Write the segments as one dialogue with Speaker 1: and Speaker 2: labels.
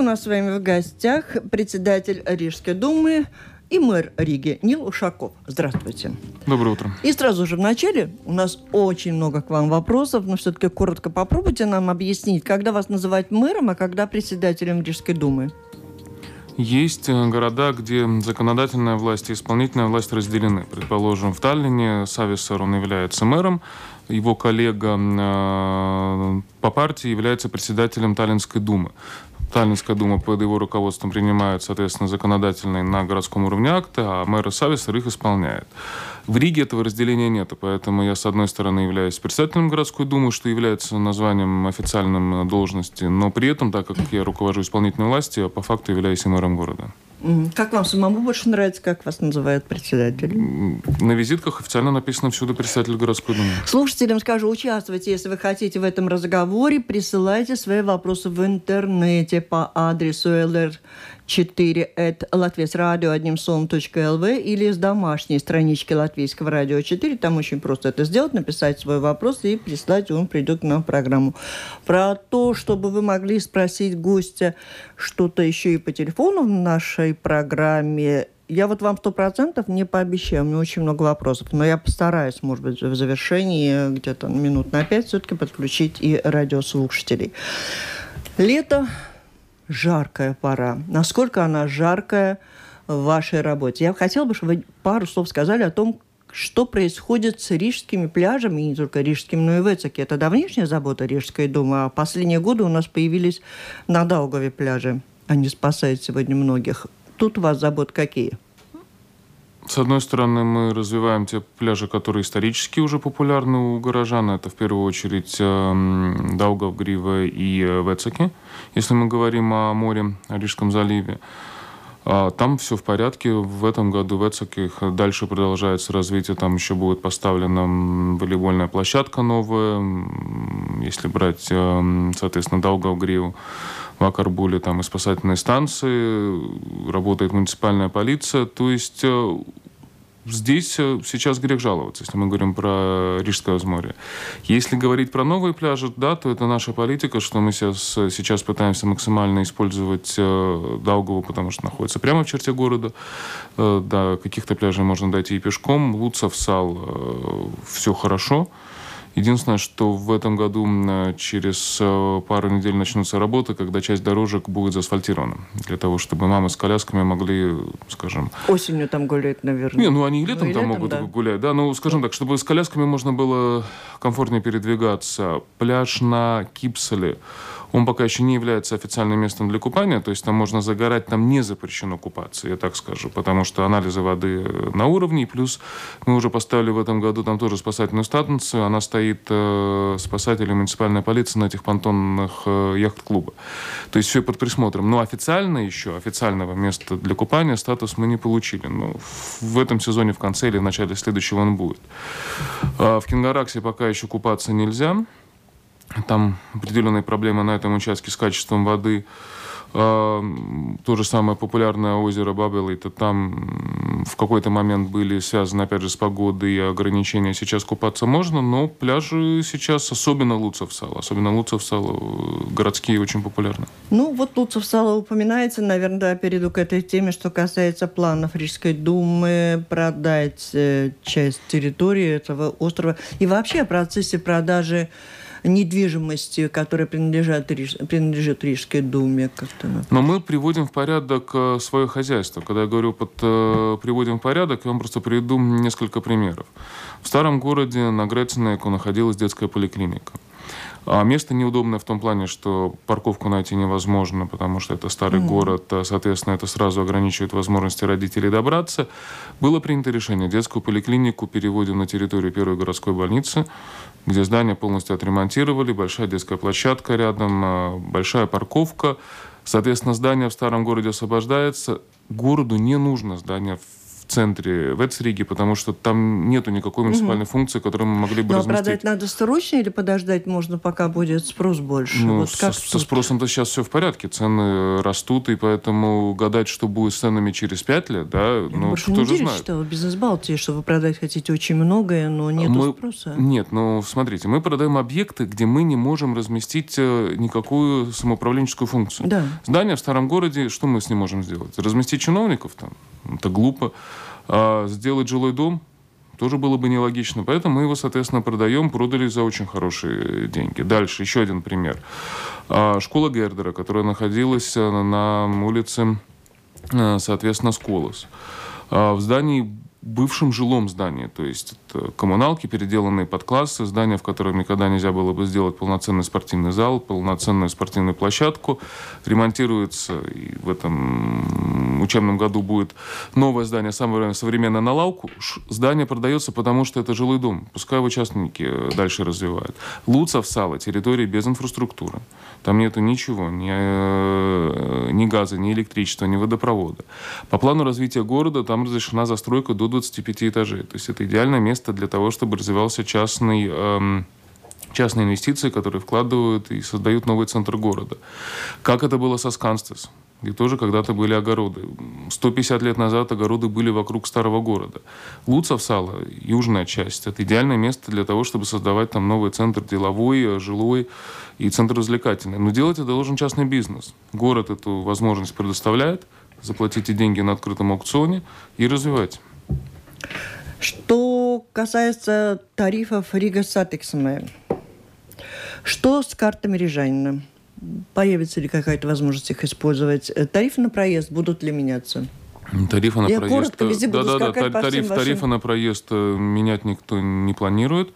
Speaker 1: нас с вами в гостях председатель Рижской думы и мэр Риги Нил Ушаков. Здравствуйте.
Speaker 2: Доброе утро.
Speaker 1: И сразу же в начале у нас очень много к вам вопросов, но все-таки коротко попробуйте нам объяснить, когда вас называют мэром, а когда председателем Рижской думы.
Speaker 2: Есть города, где законодательная власть и исполнительная власть разделены. Предположим, в Таллине Сависар, он является мэром, его коллега по партии является председателем Таллинской думы. Таллинская дума под его руководством принимает, соответственно, законодательные на городском уровне акты, а мэр Сависар их исполняет. В Риге этого разделения нет, поэтому я, с одной стороны, являюсь председателем городской думы, что является названием официальным должности, но при этом, так как я руковожу исполнительной властью, я по факту являюсь и мэром города.
Speaker 1: Как вам самому больше нравится, как вас называют председателем?
Speaker 2: На визитках официально написано всюду председатель городской думы.
Speaker 1: Слушателям скажу, участвуйте, если вы хотите в этом разговоре, присылайте свои вопросы в интернете по адресу lr4@latviasradio1som.lv или с домашней странички Латвийского радио 4. Там очень просто это сделать, написать свой вопрос и прислать, он придет к нам в программу. Про то, чтобы вы могли спросить гостя что-то еще и по телефону в нашей программе, я вот вам 100% не пообещаю, у меня очень много вопросов, но я постараюсь, может быть, в завершении где-то минут на 5 все-таки подключить и радиослушателей. Лето. Жаркая пора. Насколько она жаркая в вашей работе? Я хотела бы, чтобы вы пару слов сказали о том, что происходит с рижскими пляжами, и не только рижскими, но и в Эцеке. Это давнишняя забота Рижской думы, а последние годы у нас появились на Даугаве пляжи. Они спасают сегодня многих. Тут у вас заботы какие?
Speaker 2: С одной стороны, мы развиваем те пляжи, которые исторически уже популярны у горожан. Это в первую очередь Даугав, Грива и Вецеки. Если мы говорим о море, о Рижском заливе, там все в порядке. В этом году в Эцеке дальше продолжается развитие. Там еще будет поставлена волейбольная площадка новая. Если брать, соответственно, Даугав, Гриву, в Акарбуле там и спасательные станции, работает муниципальная полиция. То есть здесь сейчас грех жаловаться, если мы говорим про Рижское возморье. Если говорить про новые пляжи, да, то это наша политика, что мы сейчас пытаемся максимально использовать Даугаву, потому что находится прямо в черте города. До каких-то пляжей можно дойти и пешком. Луцов, Сал, все хорошо. Единственное, что в этом году через пару недель начнутся работы, когда часть дорожек будет заасфальтирована. Для того, чтобы мамы с колясками могли, скажем...
Speaker 1: Осенью там гулять, наверное.
Speaker 2: Не, они и летом там могут,
Speaker 1: да,
Speaker 2: гулять. Да, скажем так, чтобы с колясками можно было комфортнее передвигаться. Пляж на Кипселе, он пока еще не является официальным местом для купания, то есть там можно загорать, там не запрещено купаться, я так скажу, потому что анализы воды на уровне, и плюс мы уже поставили в этом году там тоже спасательную станцию, она стоит спасатели муниципальной полиции на этих понтонных яхт-клуба. То есть все под присмотром. Но официального места для купания статус мы не получили. Но в этом сезоне в конце или в начале следующего он будет. В Кингараксе пока еще купаться нельзя. Там определенные проблемы на этом участке с качеством воды. То же самое популярное озеро Бабелейта. Там в какой-то момент были связаны, опять же, с погодой и ограничения. Сейчас купаться можно, но пляжи сейчас, особенно Луцов-Сало, городские, очень популярны.
Speaker 1: Луцов-Сало упоминается, наверное, да, перейду к этой теме, что касается планов Рижской думы продать часть территории этого острова. И вообще о процессе продажи недвижимости, которая принадлежит Рижской думе.
Speaker 2: Но мы приводим в порядок свое хозяйство. Когда я говорю приводим в порядок, я вам просто приведу несколько примеров. В старом городе на Грецинеку находилась детская поликлиника. Место неудобное в том плане, что парковку найти невозможно, потому что это старый город, соответственно, это сразу ограничивает возможности родителей добраться. Было принято решение: детскую поликлинику переводим на территорию первой городской больницы, где здание полностью отремонтировали, большая детская площадка рядом, большая парковка. Соответственно, здание в старом городе освобождается. Городу не нужно здание в в центре Вецриги, потому что там нету никакой муниципальной функции, которую мы могли бы разместить.
Speaker 1: Продать надо срочно или подождать можно, пока будет спрос больше?
Speaker 2: Вот со спросом-то сейчас все в порядке, цены растут, и поэтому гадать, что будет с ценами через 5 лет, да,
Speaker 1: больше
Speaker 2: кто же
Speaker 1: недели
Speaker 2: знает.
Speaker 1: читала «Бизнес Балтии», что вы продать хотите очень многое, но нет спроса.
Speaker 2: Нет, смотрите, мы продаем объекты, где мы не можем разместить никакую самоуправленческую функцию.
Speaker 1: Да.
Speaker 2: Здание в старом городе, что мы с ним можем сделать? Разместить чиновников там? Это глупо. А сделать жилой дом? Тоже было бы нелогично. Поэтому мы его, соответственно, продали за очень хорошие деньги. Дальше, еще один пример. Школа Гердера, которая находилась на улице, соответственно, Сколос. В здании, бывшем жилом здании, то есть это коммуналки, переделанные под классы, здание, в котором никогда нельзя было бы сделать полноценный спортивный зал, полноценную спортивную площадку, ремонтируется, и в этом учебном году будет новое здание, самое современное на Лауку. Здание продается, потому что это жилой дом, пускай его частники дальше развивают. Луцов, Сало, территория без инфраструктуры. Там нету ничего, ни газа, ни электричества, ни водопровода. По плану развития города там разрешена застройка до 25 этажей. То есть это идеальное место для того, чтобы развивался частные инвестиции, которые вкладывают и создают новый центр города. Как это было со Сканстес, где тоже когда-то были огороды. 150 лет назад огороды были вокруг старого города. Луцов, Сало, южная часть, это идеальное место для того, чтобы создавать там новый центр деловой, жилой и центр развлекательный. Но делать это должен частный бизнес. Город эту возможность предоставляет. Заплатите деньги на открытом аукционе и развивайте.
Speaker 1: Что касается тарифов Рига Сатексме, что с картами рижанина? Появится ли какая-то возможность их использовать? Тарифы на проезд будут ли меняться?
Speaker 2: Тарифы на проезд.
Speaker 1: Коротко везде буду скакать по всем вашим...
Speaker 2: Тарифы на проезд менять никто не планирует.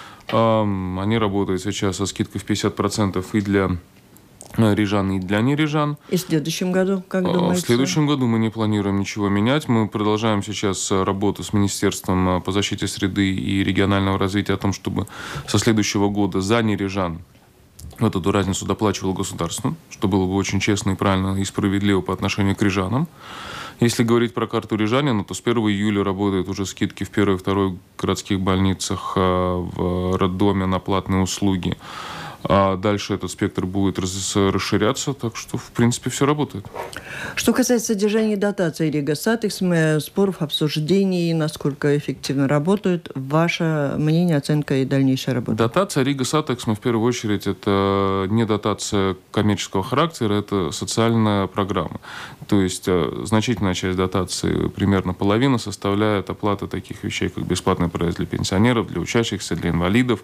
Speaker 2: Они работают сейчас со скидкой в 50% и для рижан, и для нерижан.
Speaker 1: И в следующем году, как думаете?
Speaker 2: В следующем году мы не планируем ничего менять. Мы продолжаем сейчас работу с Министерством по защите среды и регионального развития о том, чтобы со следующего года за нерижан эту разницу доплачивало государство, что было бы очень честно и правильно и справедливо по отношению к рижанам. Если говорить про карту рижанина, то с 1 июля работают уже скидки в 1 и 2 городских больницах, в роддоме на платные услуги. А дальше этот спектр будет расширяться, так что, в принципе, все работает.
Speaker 1: Что касается содержания дотаций Рига Сатексме, споров, обсуждений, насколько эффективно работают, ваше мнение, оценка и дальнейшая работа?
Speaker 2: Дотация Рига Сатексме, в первую очередь, это не дотация коммерческого характера, это социальная программа. То есть значительная часть дотации, примерно половина, составляет оплата таких вещей, как бесплатный проезд для пенсионеров, для учащихся, для инвалидов.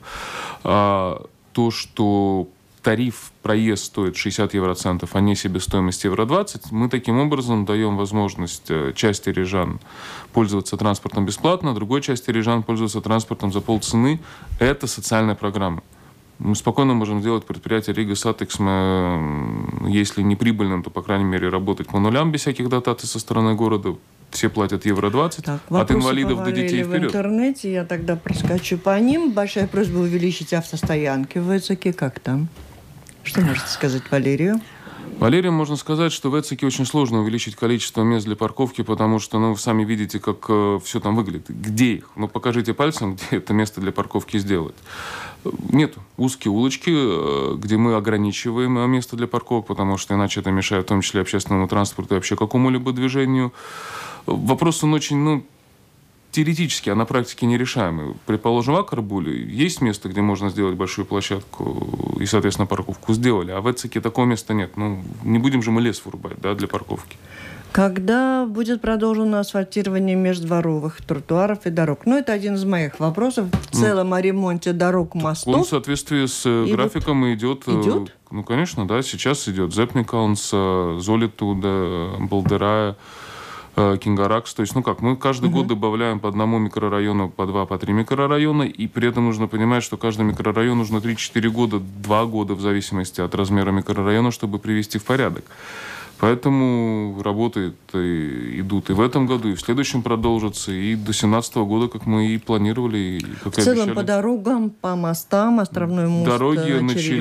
Speaker 2: То, что тариф проезд стоит 60 евроцентов, а не себестоимость евро 20, мы таким образом даем возможность части рижан пользоваться транспортом бесплатно, другой части рижан пользоваться транспортом за полцены. Это социальная программа. Мы спокойно можем сделать предприятие Рига Сатексме, если не прибыльным, то, по крайней мере, работать по нулям без всяких дотаций со стороны города. Все платят евро 20, от инвалидов до детей вперед.
Speaker 1: В интернете, я тогда проскочу по ним. Большая просьба увеличить автостоянки в Эцеке. Как там? Что можете сказать Валерию?
Speaker 2: Валерию можно сказать, что в Эцеке очень сложно увеличить количество мест для парковки, потому что вы сами видите, как все там выглядит. Где их? Покажите пальцем, где это место для парковки сделать. Нет. Узкие улочки, где мы ограничиваем место для парковок, потому что иначе это мешает в том числе общественному транспорту и вообще какому-либо движению. Вопрос, он очень, теоретически, а на практике нерешаемый. Предположим, в Акарбуле есть место, где можно сделать большую площадку и, соответственно, парковку сделали. А в Эцеке такого места нет. Не будем же мы лес вырубать, для парковки.
Speaker 1: Когда будет продолжено асфальтирование междворовых тротуаров и дорог? Это один из моих вопросов. В целом о ремонте дорог, мостов.
Speaker 2: Он в соответствии с графиком идет.
Speaker 1: Идет?
Speaker 2: Конечно, да. Сейчас идет Зепникалнс, Золитуда, Балдерая, Кингаракс. То есть, мы каждый год добавляем по одному микрорайону, по 2, по 3 микрорайона, и при этом нужно понимать, что каждый микрорайон нужно 3-4 года, 2 года в зависимости от размера микрорайона, чтобы привести в порядок. Поэтому работы идут и в этом году, и в следующем продолжатся, и до 2017 года, как мы и планировали, и как и
Speaker 1: обещали. В целом
Speaker 2: обещали.
Speaker 1: по дорогам, по мостам, Островной мост
Speaker 2: Дороги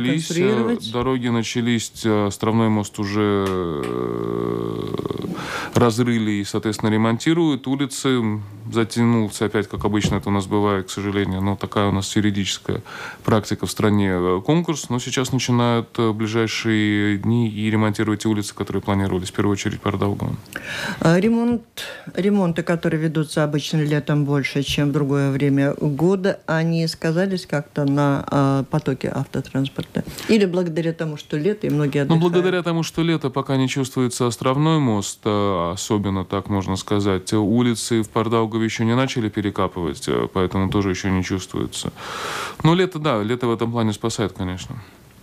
Speaker 1: начались,
Speaker 2: Островной мост уже разрыли и, соответственно, ремонтируют. Улицы затянулся опять, как обычно это у нас бывает, к сожалению. Но такая у нас юридическая практика в стране, конкурс. Но сейчас начинают в ближайшие дни и ремонтировать улицы, которые планировались, в первую очередь, по Ардаугаву.
Speaker 1: Ремонты, которые ведутся обычно летом больше, чем в другое время года, они сказались как-то на потоке автотранспорта? Или благодаря тому, что лето и многие отдыхают?
Speaker 2: Ну, благодаря тому, что лето, пока не чувствуется Островной мост, особенно, так можно сказать, улицы в Ардаугаве еще не начали перекапывать, поэтому тоже еще не чувствуется. Но лето, да, лето в этом плане спасает, конечно.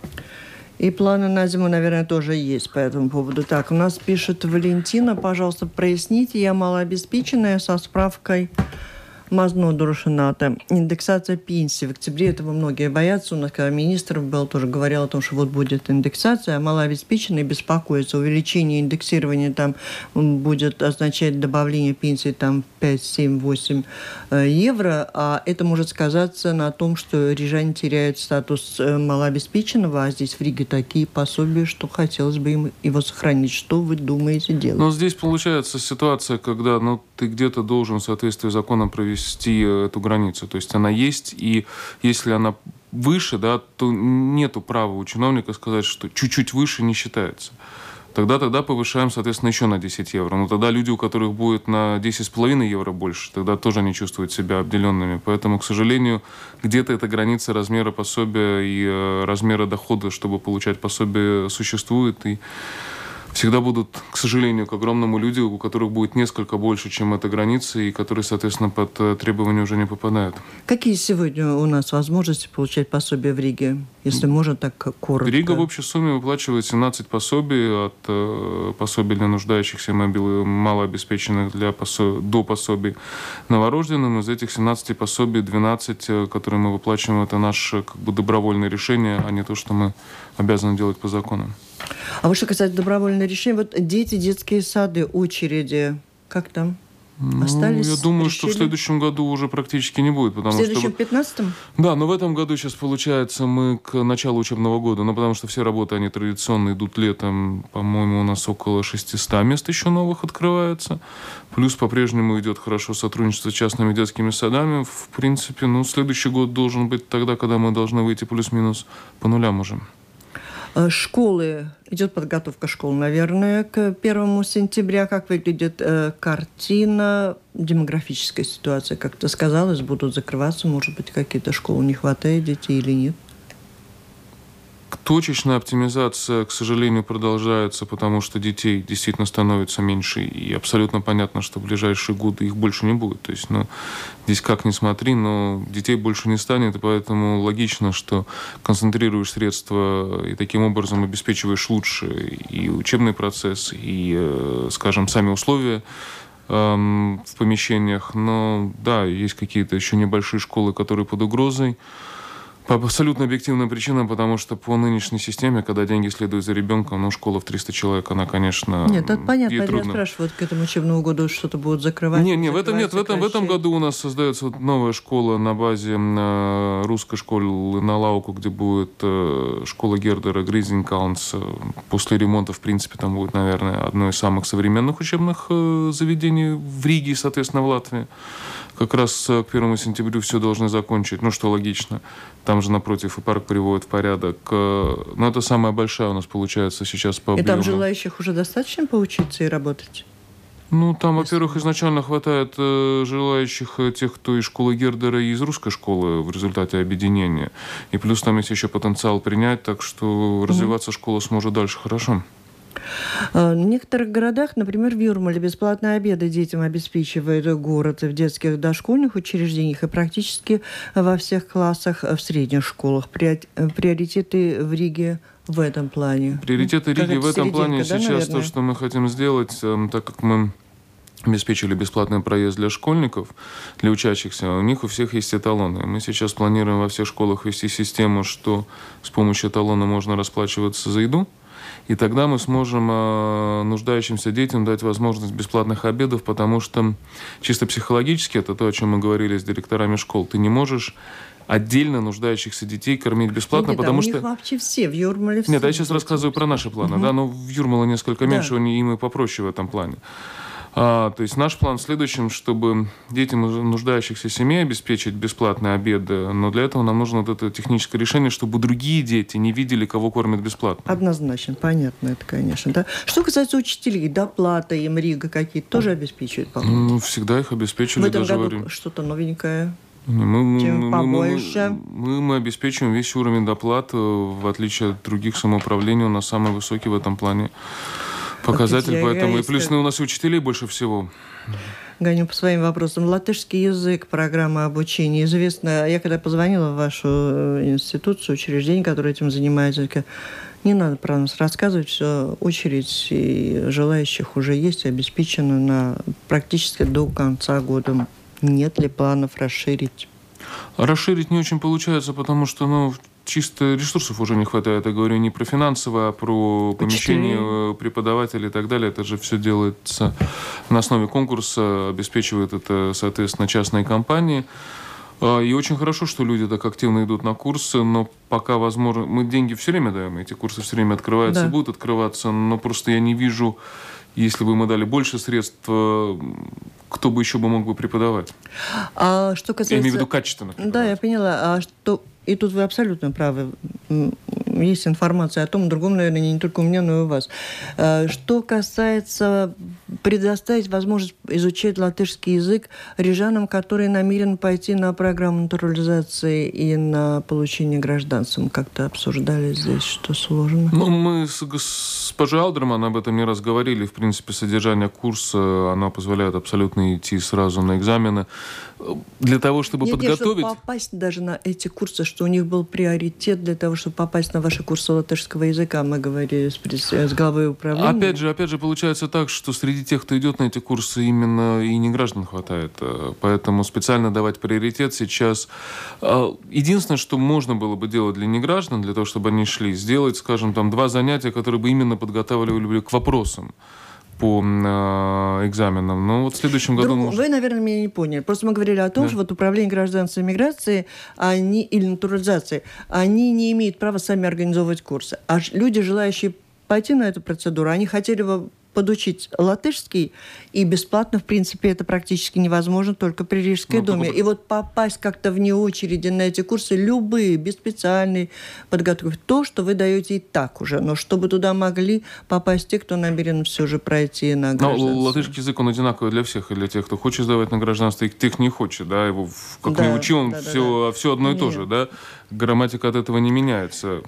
Speaker 1: И планы на зиму, наверное, тоже есть по этому поводу. Так, у нас пишет Валентина, пожалуйста, проясните, я малообеспеченная со справкой Мазно Дуршината. Индексация пенсии. В октябре этого многие боятся. У нас, когда министр был, тоже говорил о том, что вот будет индексация, а малообеспеченные беспокоятся. Увеличение индексирования там будет означать добавление пенсии там 5, 7, 8 евро, а это может сказаться на том, что рижане теряют статус малообеспеченного, а здесь в Риге такие пособия, что хотелось бы им его сохранить. Что вы думаете делать?
Speaker 2: Но здесь получается ситуация, когда ты где-то должен в соответствии с законом провести эту границу. То есть она есть, и если она выше, да, то нету права у чиновника сказать, что чуть-чуть выше не считается. Тогда повышаем, соответственно, еще на 10 евро. Но тогда люди, у которых будет на 10,5 евро больше, тогда тоже они чувствуют себя обделенными. Поэтому, к сожалению, где-то эта граница размера пособия и размера дохода, чтобы получать пособие, существует. И всегда будут, к сожалению, к огромному люди, у которых будет несколько больше, чем эта граница, и которые, соответственно, под требования уже не попадают.
Speaker 1: Какие сегодня у нас возможности получать пособие в Риге, если можно так коротко?
Speaker 2: Рига в общей сумме выплачивает 17 пособий, от пособий для нуждающихся, малообеспеченных до пособий новорожденным. Из этих 17 пособий 12, которые мы выплачиваем, это наше добровольное решение, а не то, что мы обязаны делать по закону.
Speaker 1: А вот что касается добровольного решения, вот дети, детские сады, очереди, как там? Остались?
Speaker 2: Я думаю,
Speaker 1: решили?
Speaker 2: что в следующем году уже практически не будет.
Speaker 1: В следующем 15-м?
Speaker 2: Да, но в этом году сейчас получается мы к началу учебного года, потому что все работы, они традиционно идут летом. По-моему, у нас около 600 мест еще новых открывается. Плюс по-прежнему идет хорошо сотрудничество с частными детскими садами. В принципе, следующий год должен быть тогда, когда мы должны выйти плюс-минус по нулям уже.
Speaker 1: Школы. Идет подготовка школ, наверное, к 1 сентября. Как выглядит картина, демографическая ситуация? Как-то сказалось, будут закрываться, может быть, какие-то школы, не хватает детей или нет?
Speaker 2: Точечная оптимизация, к сожалению, продолжается, потому что детей действительно становится меньше. И абсолютно понятно, что в ближайшие годы их больше не будет. То есть, здесь как ни смотри, но детей больше не станет. И поэтому логично, что концентрируешь средства и таким образом обеспечиваешь лучше и учебный процесс, и, скажем, сами условия в помещениях. Но да, есть какие-то еще небольшие школы, которые под угрозой. По абсолютно объективным причинам, потому что по нынешней системе, когда деньги следуют за ребенком, школа в 300 человек, она, конечно,
Speaker 1: нет, это понятно. Я
Speaker 2: трудно.
Speaker 1: спрашиваю, к этому учебному году что-то будут закрывать?
Speaker 2: Нет, в этом году у нас создается новая школа на базе русской школы на Лауку, где будет школа Гердера Гризинкаунс. После ремонта, в принципе, там будет, наверное, одно из самых современных учебных заведений в Риге и, соответственно, в Латвии. Как раз к 1 сентября все должны закончить, что логично. Там же напротив и парк приводит в порядок. Но это самая большая у нас получается сейчас по объему.
Speaker 1: И там желающих уже достаточно поучиться и работать?
Speaker 2: Там, во-первых, изначально хватает желающих тех, кто из школы Гердера и из русской школы в результате объединения. И плюс там есть еще потенциал принять, так что развиваться школа сможет дальше хорошо.
Speaker 1: В некоторых городах, например, в Юрмале, бесплатные обеды детям обеспечивает город в детских дошкольных учреждениях и практически во всех классах в средних школах. Приоритеты в Риге в этом плане?
Speaker 2: Приоритеты Риги в этом плане сейчас то, что мы хотим сделать, так как мы обеспечили бесплатный проезд для школьников, для учащихся, у них у всех есть эталоны. Мы сейчас планируем во всех школах ввести систему, что с помощью эталона можно расплачиваться за еду. И тогда мы сможем нуждающимся детям дать возможность бесплатных обедов, потому что чисто психологически, это то, о чем мы говорили с директорами школ, ты не можешь отдельно нуждающихся детей кормить бесплатно, потому что...
Speaker 1: у них вообще все, в Юрмале все.
Speaker 2: Нет, я сейчас рассказываю про наши планы, но в Юрмале несколько меньше, им и попроще в этом плане. То есть наш план в следующем, чтобы детям нуждающихся семей обеспечить бесплатные обеды, но для этого нам нужно вот это техническое решение, чтобы другие дети не видели, кого кормят бесплатно.
Speaker 1: Однозначно, понятно это, конечно. Да? Что касается учителей, доплата им, РИГа какие-то тоже обеспечивают?
Speaker 2: Всегда их обеспечивали.
Speaker 1: В этом
Speaker 2: даже
Speaker 1: году что-то новенькое?
Speaker 2: Мы
Speaker 1: побольше.
Speaker 2: Мы обеспечиваем весь уровень доплат, в отличие от других самоуправлений, у нас самый высокий в этом плане показатель, поэтому и плюс у нас и учителей больше всего.
Speaker 1: Гоню по своим вопросам. Латышский язык, программа обучения. Известно, я когда позвонила в вашу институцию, учреждение, которое этим занимается, не надо про нас рассказывать, все, очередь и желающих уже есть, обеспечена на практически до конца года. Нет ли планов расширить?
Speaker 2: Расширить не очень получается, потому что, чисто ресурсов уже не хватает. Я говорю не про финансовое, а про помещение преподавателей и так далее. Это же все делается на основе конкурса, обеспечивает это, соответственно, частные компании. И очень хорошо, что люди так активно идут на курсы, но пока возможно... Мы деньги все время даем, эти курсы все время открываются и будут открываться, но просто я не вижу, если бы мы дали больше средств, кто бы еще мог бы преподавать.
Speaker 1: Что касается...
Speaker 2: Я имею в виду качественно.
Speaker 1: Да, я поняла. И тут вы абсолютно правы. Есть информация о том, о другом, наверное, не только у меня, но и у вас. Что касается предоставить возможность изучать латышский язык рижанам, которые намерены пойти на программу натурализации и на получение гражданства. Как-то обсуждали здесь, что сложно.
Speaker 2: Мы с госпожой Алдерман об этом не раз говорили. В принципе, содержание курса, оно позволяет абсолютно идти сразу на экзамены. Для того, чтобы подготовить...
Speaker 1: Чтобы попасть даже на эти курсы, что у них был приоритет для того, чтобы попасть на ваши курсы латышского языка, мы говорили с главой управления.
Speaker 2: Опять же, получается так, что среди тех, кто идет на эти курсы, именно и не граждан хватает. Поэтому специально давать приоритет сейчас... Единственное, что можно было бы делать для неграждан, для того, чтобы они шли, сделать, скажем, 2 занятия, которые бы именно подготавливали к вопросам по экзаменам. Но в следующем году...
Speaker 1: Вы, наверное, меня не поняли. Просто мы говорили о том, что управление гражданства и миграции или натурализации, они не имеют права сами организовывать курсы. А люди, желающие пойти на эту процедуру, они хотели бы подучить латышский, и бесплатно, в принципе, это практически невозможно только при Рижской думе. И попасть как-то вне очереди на эти курсы, любые, без специальной подготовки, то, что вы даете и так уже, но чтобы туда могли попасть те, кто намерен все же пройти на гражданство.
Speaker 2: Но латышский язык, он одинаковый для всех, и для тех, кто хочет сдавать на гражданство, и тех не хочет, да, его как ни учи, он все одно и то же, да, грамматика от этого не меняется.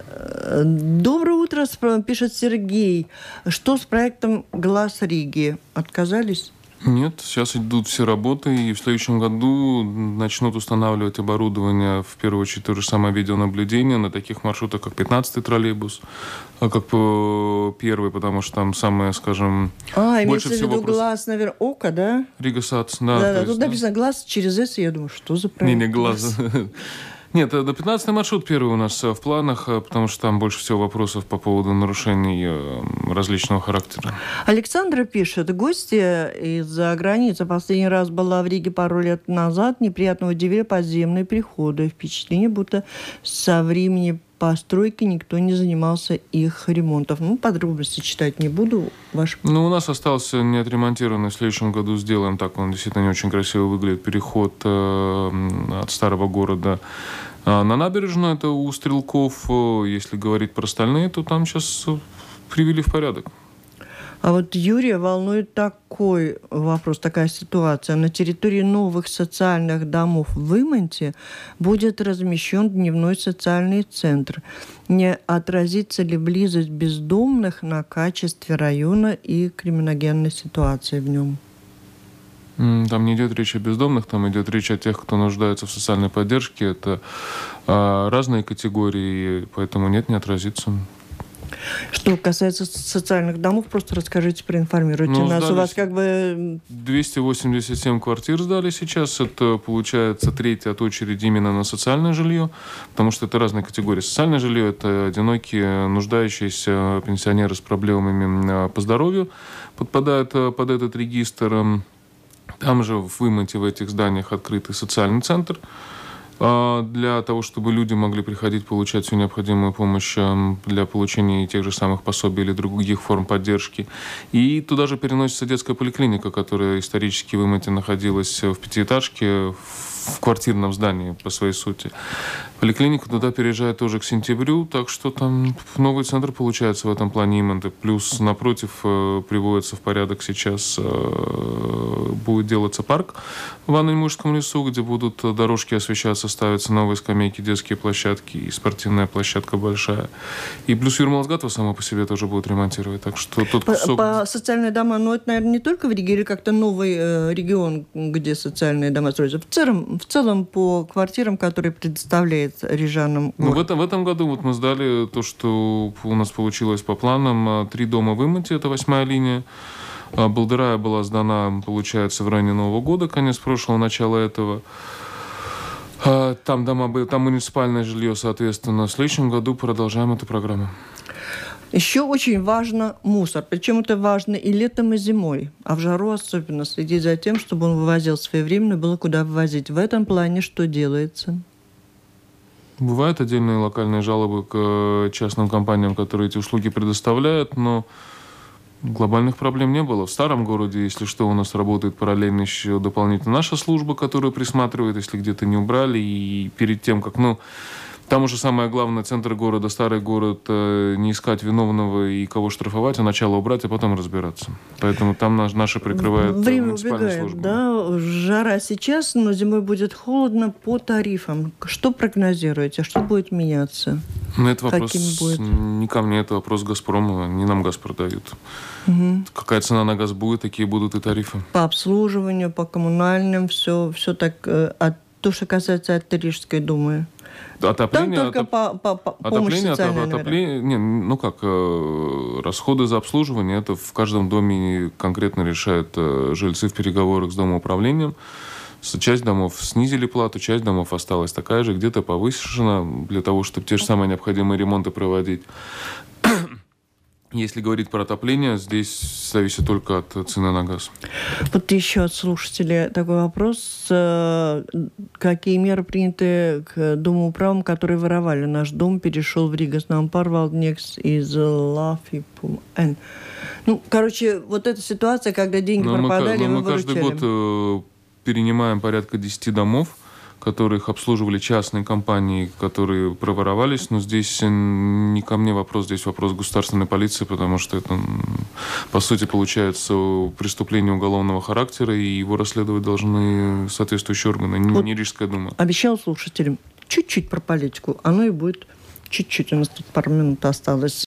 Speaker 1: Доброе утро, пишет Сергей. Что с проектом «Глаз Риги»? Отказались?
Speaker 2: Нет, сейчас идут все работы, и в следующем году начнут устанавливать оборудование, в первую очередь, то же самое видеонаблюдение на таких маршрутах, как 15-й троллейбус, как первый, потому что там самое, скажем, больше всего...
Speaker 1: имеется в виду глаз, наверное, око, да?
Speaker 2: Рига Сац, да.
Speaker 1: Да, тут написано «глаз» через «с», я думаю, что за проект?
Speaker 2: Не глаз. Нет, до 15-й маршрут первый у нас в планах, потому что там больше всего вопросов по поводу нарушений различного характера.
Speaker 1: Александра пишет, гостья из-за границы последний раз была в Риге пару лет назад, неприятно удивили подземные переходы. Впечатление, будто со времени постройки никто не занимался их ремонтом. Подробности читать не буду.
Speaker 2: У нас остался неотремонтированный. В следующем году сделаем так. Он действительно не очень красиво выглядит. Переход от старого города на набережную. Это у Стрелков. Если говорить про остальные, то там сейчас привели в порядок.
Speaker 1: А Юрия волнует такой вопрос, такая ситуация. На территории новых социальных домов в Иманте будет размещен дневной социальный центр. Не отразится ли близость бездомных на качестве района и криминогенной ситуации в нем?
Speaker 2: Там не идет речь о бездомных, там идет речь о тех, кто нуждается в социальной поддержке. Это разные категории, поэтому нет, не отразится.
Speaker 1: Что касается социальных домов, просто расскажите, проинформируйте нас. У вас
Speaker 2: 287 квартир сдали сейчас. Это, получается, треть от очереди именно на социальное жилье, потому что это разные категории. Социальное жилье – это одинокие, нуждающиеся пенсионеры с проблемами по здоровью, подпадают под этот регистр. Там же в Иманте, в этих зданиях, открытый социальный центр. Для того, чтобы люди могли приходить, получать всю необходимую помощь для получения тех же самых пособий или других форм поддержки. И туда же переносится детская поликлиника, которая исторически в Имате находилась в пятиэтажке, в квартирном здании по своей сути. Поликлиника туда переезжает тоже к сентябрю, так что там новый центр получается в этом плане Иманты. Плюс напротив приводится в порядок сейчас, будет делаться парк в Анненмужском лесу, где будут дорожки освещаться, ставятся новые скамейки, детские площадки и спортивная площадка большая. И плюс Юрмалсгатова сама по себе тоже будет ремонтировать. Так что тот кусок...
Speaker 1: По социальные дома, но это, наверное, не только в Риге, или как-то новый регион, где социальные дома строятся. В целом по квартирам, которые предоставляет рижанам город.
Speaker 2: В этом году вот мы сдали то, что у нас получилось по планам. 3 дома в Имате, это 8-я линия. Балдырая была сдана, получается, в районе Нового года, конец прошлого, начало этого. Там там муниципальное жилье, соответственно. В следующем году продолжаем эту программу.
Speaker 1: Еще очень важно мусор. Причем это важно и летом, и зимой. А в жару особенно следить за тем, чтобы он вывозил своевременно, было куда вывозить. В этом плане что делается?
Speaker 2: Бывают отдельные локальные жалобы к частным компаниям, которые эти услуги предоставляют, но глобальных проблем не было. В старом городе, если что, у нас работает параллельно еще дополнительно наша служба, которая присматривает, если где-то не убрали. И перед тем, как... Там уже самое главное, центр города, старый город, не искать виновного и кого штрафовать, а сначала убрать, а потом разбираться. Поэтому там наши прикрывают муниципальные службы.
Speaker 1: Да, жара сейчас, но зимой будет холодно по тарифам. Что прогнозируете? Что будет меняться?
Speaker 2: Это вопрос не ко мне, это вопрос Газпрома, не нам газ продают. Какая цена на газ будет, такие будут и тарифы.
Speaker 1: По обслуживанию, по коммунальным, все так, то, что касается от Рижской думы.
Speaker 2: Отопление,
Speaker 1: там только помощь социальная,
Speaker 2: расходы за обслуживание, это в каждом доме конкретно решают жильцы в переговорах с домоуправлением. Часть домов снизили плату, часть домов осталась такая же, где-то повышена для того, чтобы те же самые необходимые ремонты проводить. Если говорить про отопление, здесь зависит только от цены на газ.
Speaker 1: Вот еще от слушателей такой вопрос. Какие меры приняты к домоуправам, которые воровали? Наш дом перешел в Ригас Нампарвалднекс из Лафипум. Вот эта ситуация, когда деньги пропадали, мы выручали.
Speaker 2: Мы каждый год перенимаем порядка 10 домов, которых обслуживали частные компании, которые проворовались. Но здесь не ко мне вопрос, здесь вопрос государственной полиции, потому что это, по сути, получается преступление уголовного характера, и его расследовать должны соответствующие органы, не Рижская дума.
Speaker 1: Обещал слушателям чуть-чуть про политику. Оно и будет чуть-чуть. У нас тут пару минут осталось.